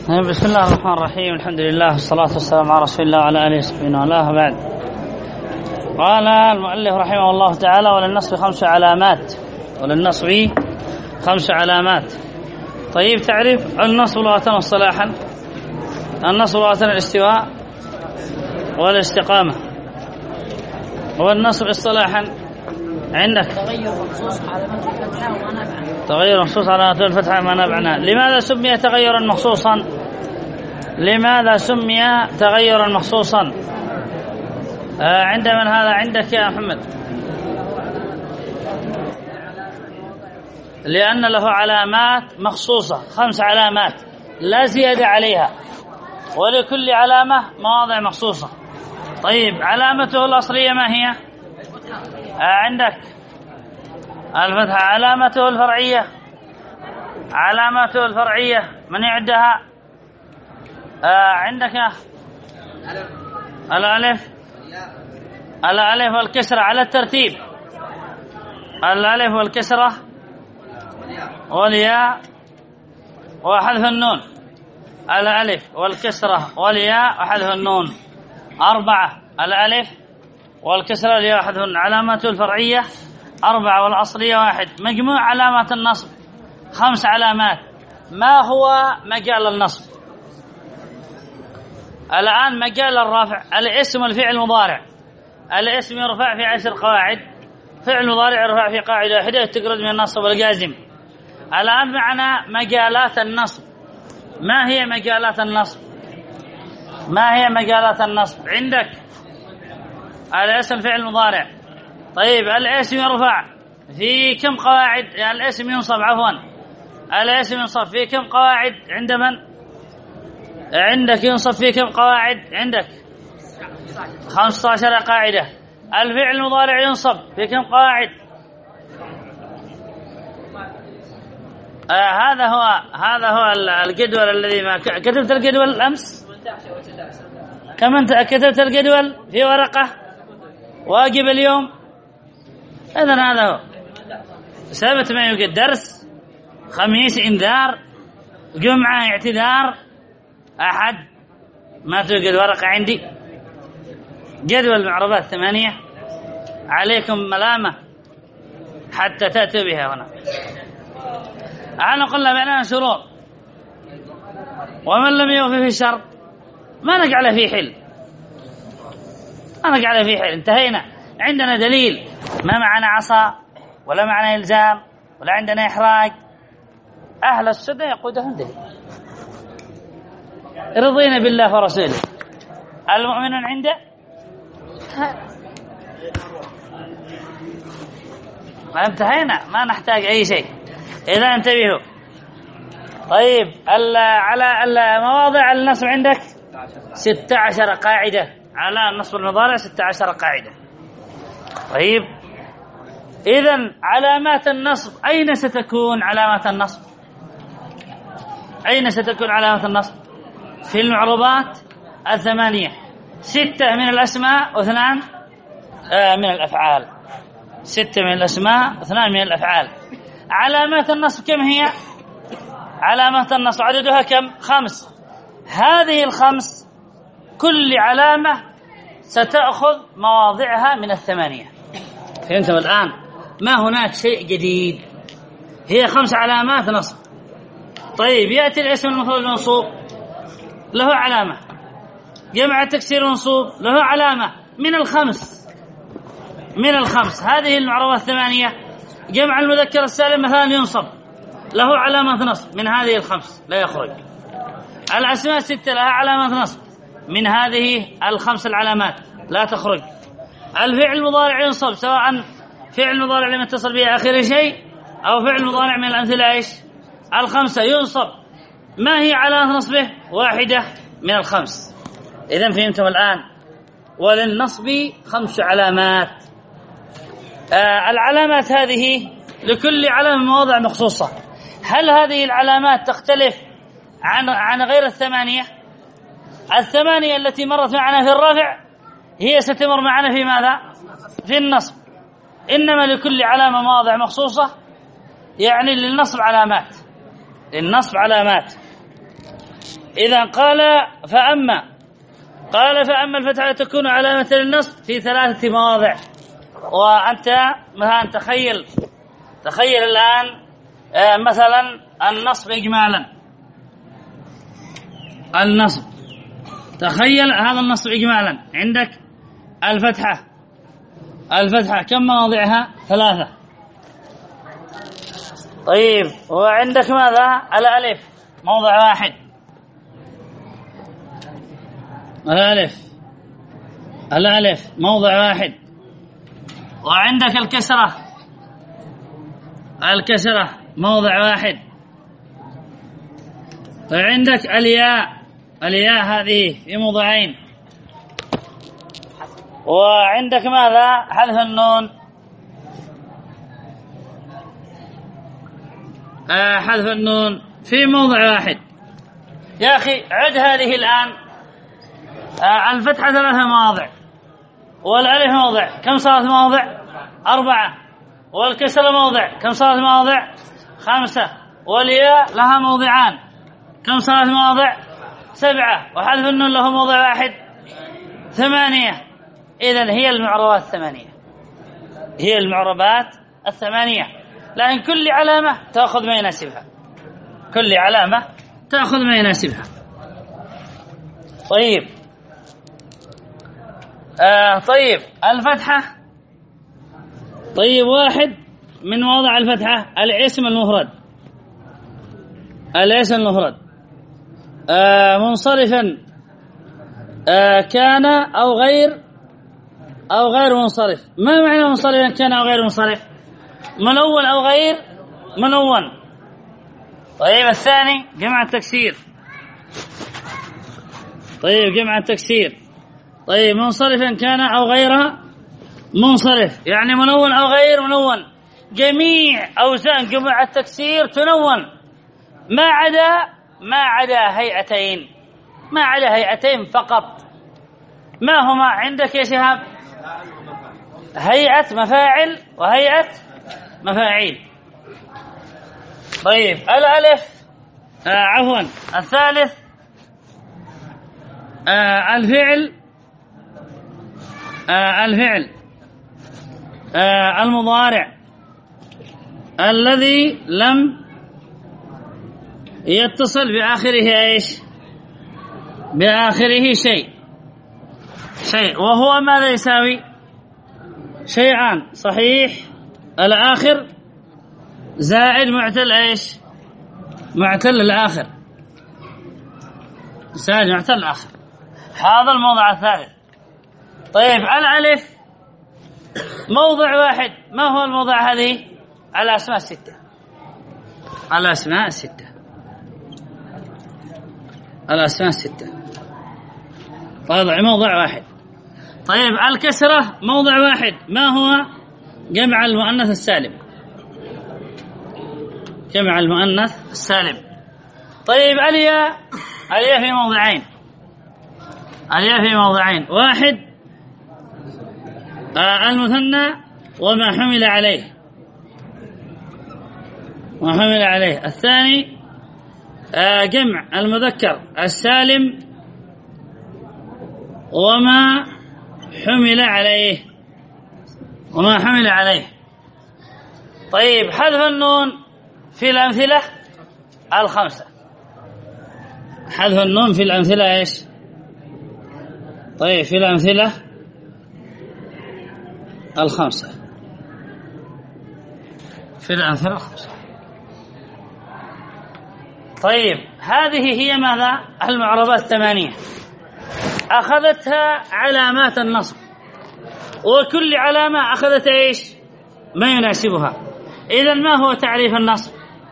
بسم الله الرحمن الرحيم. الحمد لله والصلاة والسلام على رسول الله وعلى آله وصحبه والاه. بعد، قال المؤلف رحمه الله تعالى: وللنصب 5 علامات. وللنصب 5 علامات. طيب، تعرف النصب لغة واصطلاحا؟ النصب لغة الاستواء والاستقامة، والنصب اصطلاحا عندك تغير مخصوص علامات الفتحة وما نبعنا. تغير مخصوص علامات الفتحة ما نبعنا. لماذا سمي تغيرا مخصوصا؟ لماذا سمي تغيرا مخصوصا؟ عند من هذا؟ عندك يا محمد. لأن له علامات مخصوصة، 5 علامات لا زيادة عليها، ولكل علامة مواضع مخصوصة. طيب، علامته الأصلية ما هي؟ عندك الفتحة. علامته الفرعية، علامته الفرعية من يعدها؟ عندك الألف، الألف والكسرة على الترتيب، الألف والكسرة والياء وحذف النون. الألف والكسرة والياء وحذف النون 4. الألف والكسرة والياء وحذف النون. علامته الفرعية 4 والأصلية 1. مجموع علامات النصب 5 علامات. ما هو مجال النصب؟ الآن مجال الرفع: الاسم والفعل المضارع. الاسم يرفع في 10 قواعد، فعل مضارع يرفع في قاعدة واحدة تجرد من النصب والجازم. الآن معنا مجالات النصب. ما هي مجالات النصب؟ ما هي مجالات النصب؟ عندك الاسم فعل مضارع. طيب، الاسم يرفع في كم قواعد؟ الاسم ينصب، عفوا، الاسم ينصب في كم قواعد؟ عند من؟ عندك ينصب في كم قواعد؟ عندك 15 قاعدة. الفعل المضارع ينصب في كم قواعد؟ هذا هو الجدول الذي ما كتبت الجدول الأمس. كم أنت كتبت الجدول في ورقة واجب اليوم؟ إذن هذا هو. سبت ما يوجد درس، خميس إنذار، جمعة اعتذار، أحد ما توجد ورقة عندي. جدول المعربات 8. عليكم ملامة حتى تأتوا بها هنا. أنا قلنا بأننا شروط، ومن لم يوفي في الشرط ما نجعل فيه حل، ما نجعل فيه حل. انتهينا. عندنا دليل، ما معنا عصا ولا معنا إلزام ولا عندنا إحراج. أهل السنة يقودهم دليل. رضينا بالله ورسوله. المؤمنون عنده ما انتهينا، ما نحتاج أي شيء. إذا انتبهوا. طيب، على مواضع النصب عندك 16 قاعدة. على النصب المضارع 16 قاعدة. طيب، إذن علامات النصب أين ستكون علامات النصب؟ أين ستكون علامات النصب؟ في المعربات 8. 6 من الأسماء و2 من الأفعال. 6 من الأسماء و2 من الأفعال. علامات النصب كم هي؟ علامات النصب عددها كم؟ 5. هذه ال5 كل علامة ستأخذ مواضعها من 8. فهمتم الآن؟ ما هناك شيء جديد، هي 5 علامات نصب. طيب، يأتي الاسم المفرد المنصوب له علامة، جمع التكسير المنصوب له علامة من الخمس. هذه المعربات 8. جمع المذكر السالم مثلا ينصب له علامة نصب من هذه ال5 لا يخرج. الأسماء 6 لها علامة نصب من هذه ال5 العلامات لا تخرج. الفعل المضارع ينصب سواء فعل مضارع لم يتصل به آخر شيء أو فعل مضارع من الأمثلة إيش؟ ال5 ينصب. ما هي علامة نصبه؟ 1 من ال5. إذن فهمتم الآن؟ وللنصب 5 علامات. العلامات هذه لكل علامة مواضع مخصوصة. هل هذه العلامات تختلف عن غير 8؟ 8 التي مرت معنا في الرفع هي ستمر معنا في ماذا؟ في النصب. إنما لكل علامة مواضع مخصوصة، يعني للنصب علامات. للنصب علامات. إذا قال فأما الفتحة تكون علامة للنصب في 3 مواضع. وأنت مثلا تخيل الآن مثلا النصب إجمالا، تخيل هذا النصب إجمالا. عندك الفتحة كم مواضعها؟ 3. طيب وعندك ماذا؟ الألف موضع 1، الألف موضع 1. وعندك الكسرة موضع 1. وعندك الياء هذه في موضعين. وعندك ماذا؟ حذف النون، حذف النون في موضع 1. يا أخي عد هذه الآن. الفتحة 3 مواضع، والألف موضع، كم صارت مواضع؟ 4. والكسرة موضع، كم صارت مواضع؟ 5. والياء لها موضعان، كم صارت مواضع؟ 7. وحذف النون له موضع 1، 8. إذن هي المعربات 8، هي المعربات 8. لكن كل علامة تأخذ ما يناسبها، كل علامة تأخذ ما يناسبها. طيب الفتحة، طيب واحد من مواضع الفتحة الاسم المفرد منصرفا كان أو غير منصرف. ما معنى منصرفا كان أو غير منصرف؟ منون أو غير منون. طيب الثاني جمع التكسير، طيب منصرفا كان أو غير منصرف، يعني منون أو غير منون. جميع أوزان جمع التكسير تنون ما عدا هيئتين فقط. ما هما عندك يا شهاب؟ هيئة مفاعل وهيئة مفاعيل. طيب الألف الثالث الفعل المضارع الذي لم يتصل بآخره شيء، وهو ماذا يساوي؟ شيئان صحيح الآخر زائد معتل الآخر، هذا الموضع الثالث. طيب الألف موضع 1، ما هو الموضع هذه؟ الأسماء الستة، وضع موضع 1. طيب الكسرة موضع 1، ما هو؟ جمع المؤنث السالم. طيب الياء في موضعين، واحد المثنى وما حمل عليه، الثاني جمع المذكر السالم وما حمل عليه. طيب حذف النون في الأمثلة الخمسة، طيب في الأمثلة الخمسة. طيب هذه هي ماذا؟ المعربات 8 أخذتها علامات النصب، وكل علامة أخذت ما يناسبها. إذن ما هو تعريف النصب؟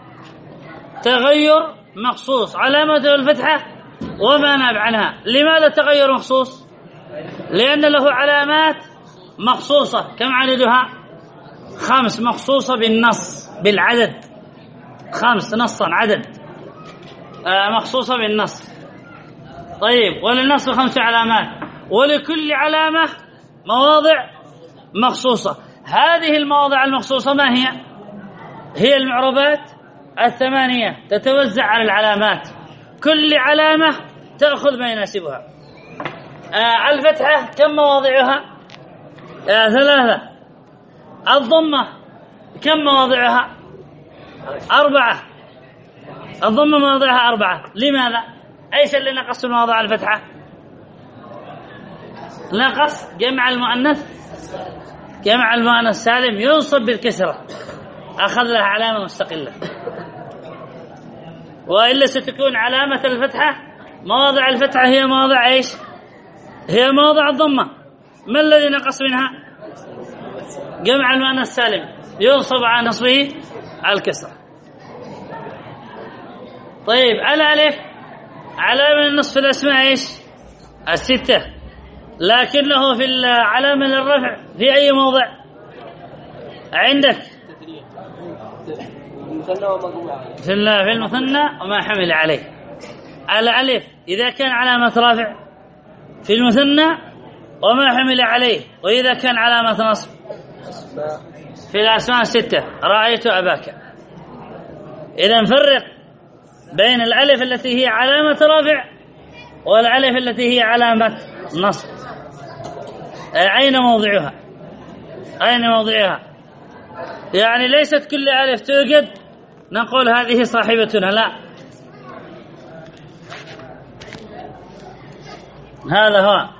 تغير مخصوص علامته الفتحة وما ناب عنها. لماذا تغير مخصوص؟ لأن له علامات مخصوصة. كم عددها؟ 5 مخصوصة بالعدد 5 نصا عدد مخصوصة بالنص. طيب وللنصب 5 علامات، ولكل علامة مواضع مخصوصة. هذه المواضع المخصوصة ما هي المعربات 8 تتوزع على العلامات. كل علامة تأخذ ما يناسبها. الفتحة كم مواضعها؟ 3. الضمة كم مواضعها؟ 4. الضمة مواضعها 4. لماذا؟ أيش اللي نقص في مواضع الفتحة؟ نقص جمع المؤنث. جمع المؤنث السالم ينصب بالكسرة، أخذ لها علامة مستقلة، وإلا ستكون علامة الفتحة مواضع الفتحة هي مواضع إيش؟ هي مواضع الضمة. ما الذي نقص منها؟ جمع المؤنث السالم ينصب على نصبه الكسرة. طيب الألف علامة النصب في الأسماء إيش؟ 6، لكنه في العلامة للرفع في أي موضع عندك؟ في المثنى وما حمل عليه. الألف إذا كان علامة رفع في المثنى وما حمل عليه، وإذا كان علامة نصب في الأسماء 6. رأيت أباك. إذا نفرق بين الألف التي هي علامة رفع والألف التي هي علامة نصب. أين موضعها؟ أين موضعها؟ يعني ليست كل ألف توجد نقول هذه صاحبتنا، لا، هذا هو.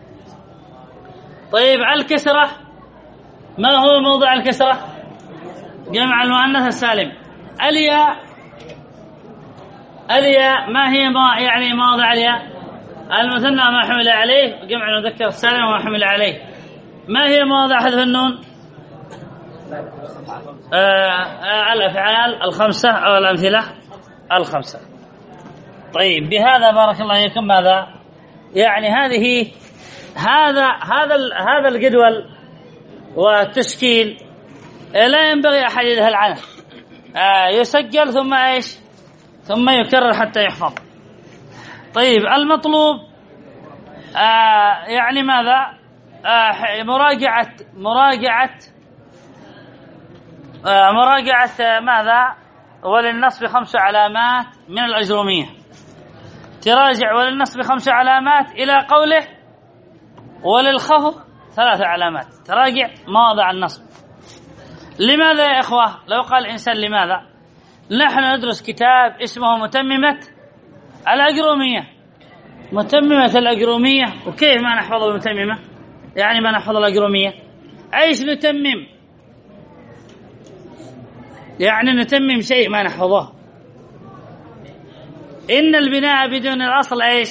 طيب الكسرة ما هو موضع الكسرة؟ جمع المؤنث السالم. الياء ما هي يعني موضع الياء؟ المثنى ما حمل عليه، وجمع المذكر السالم وما حمل عليه. ما هي مواضع حذف النون؟ الأفعال 5 أو الأمثلة 5. طيب بهذا بارك الله فيكم ماذا يعني هذا الجدول والتشكيل لا ينبغي أحد يذهل عنه. يسجل ثم إيش؟ ثم يكرر حتى يحفظ. طيب المطلوب يعني ماذا؟ مراجعة ماذا؟ وللنصب 5 علامات من الأجرومية. تراجع وللنصب 5 علامات إلى قوله وللخفض 3 علامات. تراجع مواضع النصب. لماذا يا إخوة؟ لو قال الإنسان لماذا؟ نحن ندرس كتاب اسمه متممة الأجرومية. متممة الأجرومية، وكيف ما نحفظ المتممة؟ يعني ما نحفظ الأجرومية. أيش نتمم؟ يعني نتمم شيء ما نحفظه. إن البناء بدون الأصل إيش؟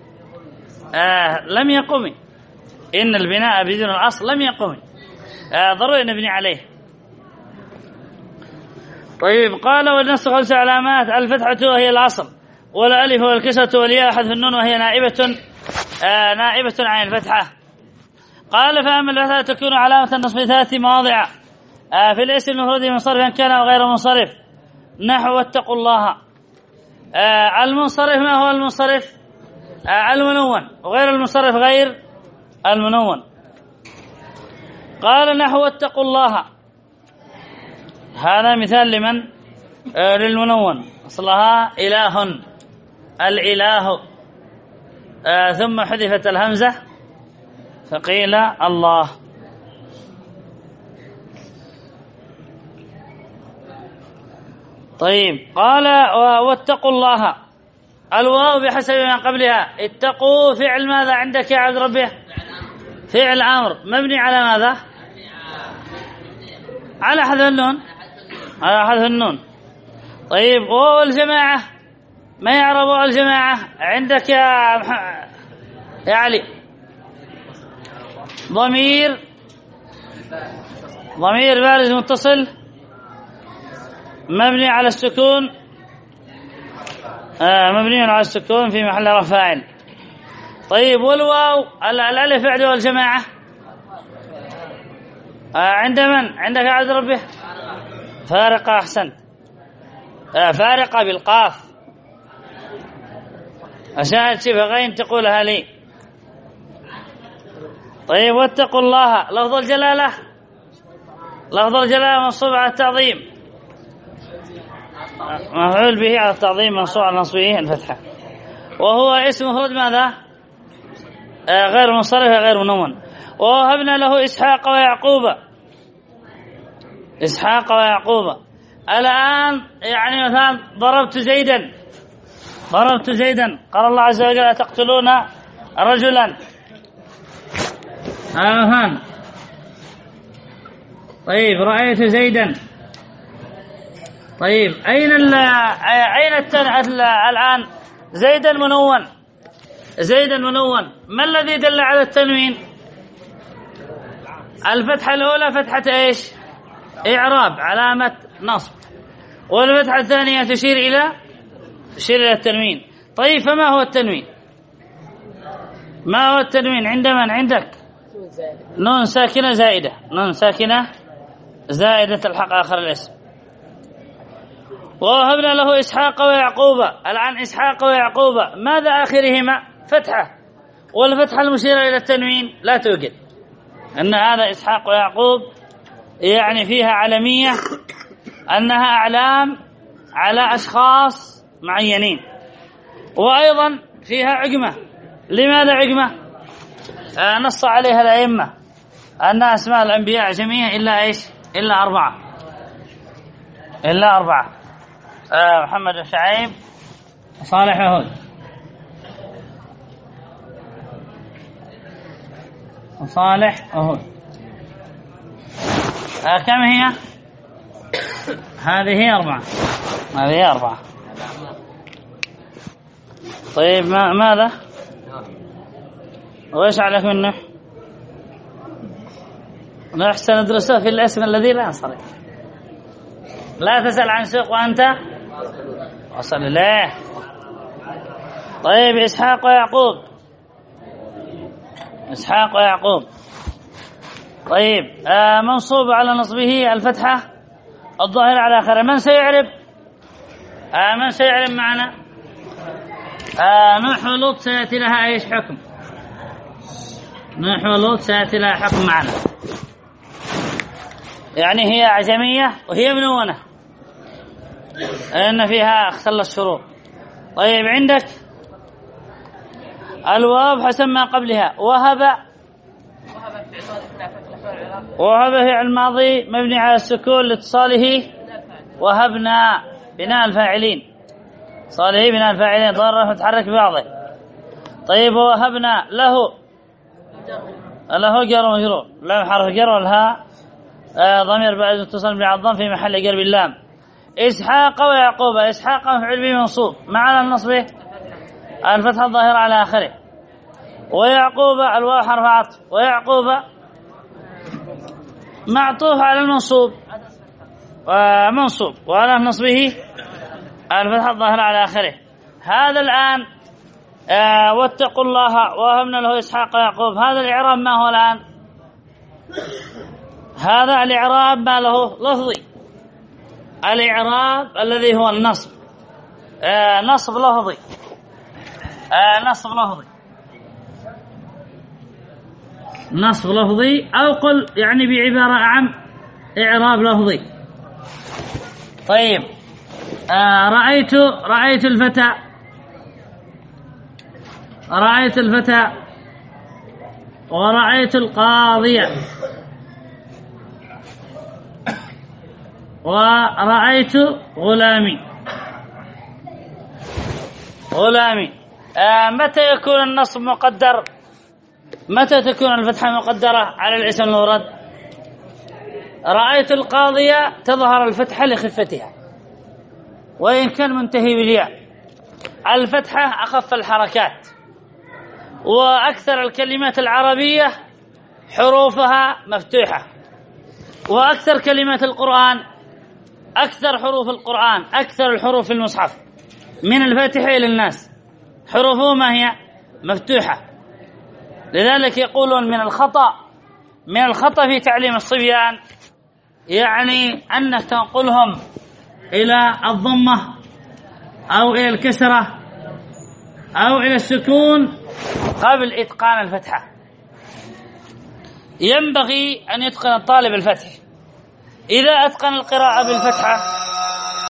لم يقم. إن البناء بدون الأصل لم يقم. ضروري نبني عليه. طيب قال والنص 5 علامات: الفتحة وهي الأصل، والألف والكسرة والياء حذف النون وهي نائبة عن الفتحة. قال فأما الفتحة تكون علامة النصب 3 مواضع في الاسم المفرد منصرفا كان أو غير منصرف، نحو واتقوا الله. المنصرف ما هو المنصرف؟ المنون، وغير المنصرف غير المنون. قال نحو واتقوا الله، هذا مثال لمن؟ للمنون، أصلها إله، الإله، ثم حذفت الهمزة فقيل الله. طيب قال واتقوا الله، الواو بحسب ما قبلها. اتقوا فعل ماذا عندك يا عبد ربه؟ فعل أمر مبني على ماذا؟ على حذف النون، على حذف النون. طيب والجماعة ما يعربوا الجماعة عندك يا علي؟ ضمير بارز متصل مبني على السكون، مبني على السكون في محل رفع فاعل. طيب والواو الالف فعل والجماعة عند من؟ عندك يا عبد ربه؟ فارقة، أحسنت، فارقة بالقاف، عشان شبه غين تقولها لي. طيب واتقوا الله، لفظ الجلالة، لفظ الجلالة منصوب على التعظيم، مفعول به على التعظيم منصوب على نصبه الفتحة. وهو اسم مفرد ماذا؟ غير منصرف غير منون. ووهبنا له إسحاق ويعقوب. إسحاق ويعقوب. الآن يعني مثلا ضربت زيدا، ضربت زيدا، قال الله عز وجل أتقتلون رجلا. مثلا طيب رأيت زيدا. طيب أين الآن زيدا منون، زيدا منون، ما الذي دل على التنوين؟ الفتحة الأولى فتحة إيش؟ إعراب علامة نصب، والفتحة الثانية تشير إلى التنوين. طيب فما هو التنوين؟ ما هو التنوين عند من؟ عندك نون ساكنة زائدة، نون ساكنة زائدة الحق آخر الاسم. ووهبنا له إسحاق ويعقوب. الآن إسحاق ويعقوب ماذا آخرهما؟ فتحة، والفتحة المشيرة إلى التنوين لا توجد. أن هذا إسحاق ويعقوب يعني فيها علمية، أنها أعلام على أشخاص معينين، وأيضا فيها عجمة. لماذا عجمة؟ نص عليها الأئمة أن أسماء الأنبياء جميعا إلا إيش؟ إلا أربعة، إلا أربعة: محمد وشعيب وصالح وهود وصالح وهود. كم هي؟ هذه أربعة، هذه أربعة. طيب ماذا؟ وإيش عليك منه؟ لا أحسن ندرسه في الاسم الذي لا ينصرف. لا تسأل عن سوق وأنت وصل إليه. طيب إسحاق ويعقوب، إسحاق ويعقوب. طيب منصوب على نصبه الفتحة الظاهرة على آخره. من سيعرب؟ من سيعرب معنا؟ نوح ولوط سيأتي لها إيش حكم؟ نوح ولوط سيأتي لها حكم معنا، يعني هي أعجمية وهي منونة لأن فيها اختل الشروط. طيب عندك الواو حسب ما قبلها. وهب، وهب فعل الماضي مبني على السكون لاتصاله وهبنا بناء الفاعلين، صالحي بناء الفاعلين ضرر متحرك ببعضه. طيب وهبنا له، له جر ومجرور، لا حرف جر والهاء ضمير بعد اتصال بالضم في محل قلب اللام. إسحاق ويعقوب. إسحاق مفعول به منصوب مع النصب الفتحة الظاهرة على آخره. ويعقوب الواو حرف عطف، ويعقوب معطوف على المنصوب منصوب وعلى نصبه الفتحة الظاهرة على آخره. هذا الآن واتقوا الله وهبنا له إسحاق ويعقوب. هذا الإعراب ما هو الآن؟ هذا الإعراب ما له؟ لفظي. الإعراب الذي هو النصب، نصب لفظي، نصب لفظي، نصب لفظي، أو قل يعني بعبارة أعم إعراب لفظي. طيب رأيت الفتى، رأيت الفتى، ورأيت القاضية، ورأيت غلامي. غلامي متى يكون النصب مقدر؟ متى تكون الفتحة مقدرة على الاسم المفرد؟ رأيت القاضية تظهر الفتحة لخفتها وإن كان منتهي بالياء. الفتحة أخف الحركات، وأكثر الكلمات العربية حروفها مفتوحة، وأكثر كلمات القرآن، أكثر حروف القرآن، أكثر الحروف في المصحف من الفاتحة إلى الناس حروفه ما هي مفتوحة. لذلك يقولون من الخطأ في تعليم الصبيان يعني أنك تنقلهم إلى الضمة أو إلى الكسرة أو إلى السكون قبل إتقان الفتحة. ينبغي أن يتقن الطالب الفتح. إذا أتقن القراءة بالفتحة